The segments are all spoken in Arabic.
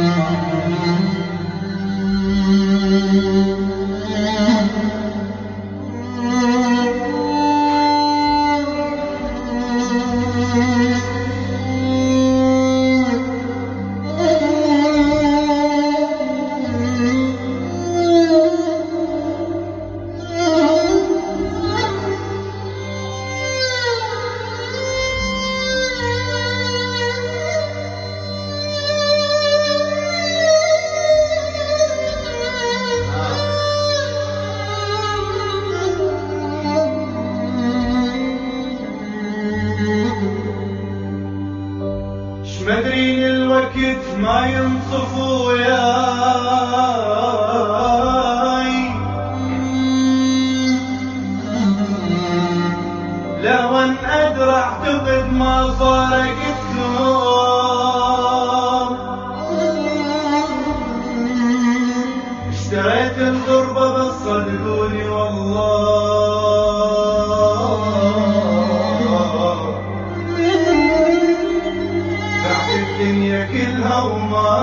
مدرين الوقت ما ينصف وياي، لو ان ادري اعتقد ما فارقت نوم. اشتريت الغربة بس صدقوني والله الدنيا كلها وما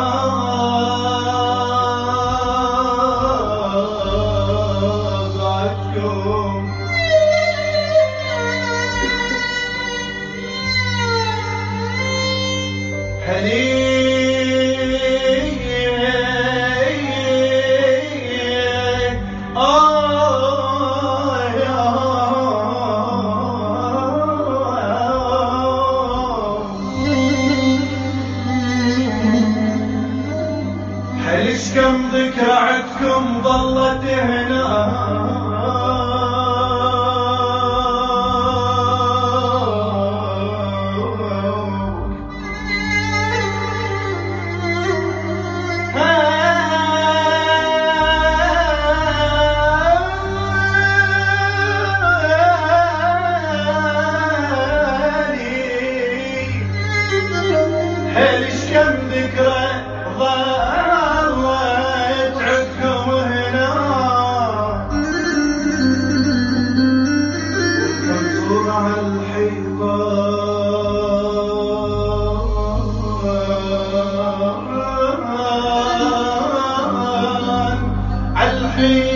ضاعتكم. ليش كم ذكرى عندكم ظلت هنا، ليش كم ذكرى الحيطان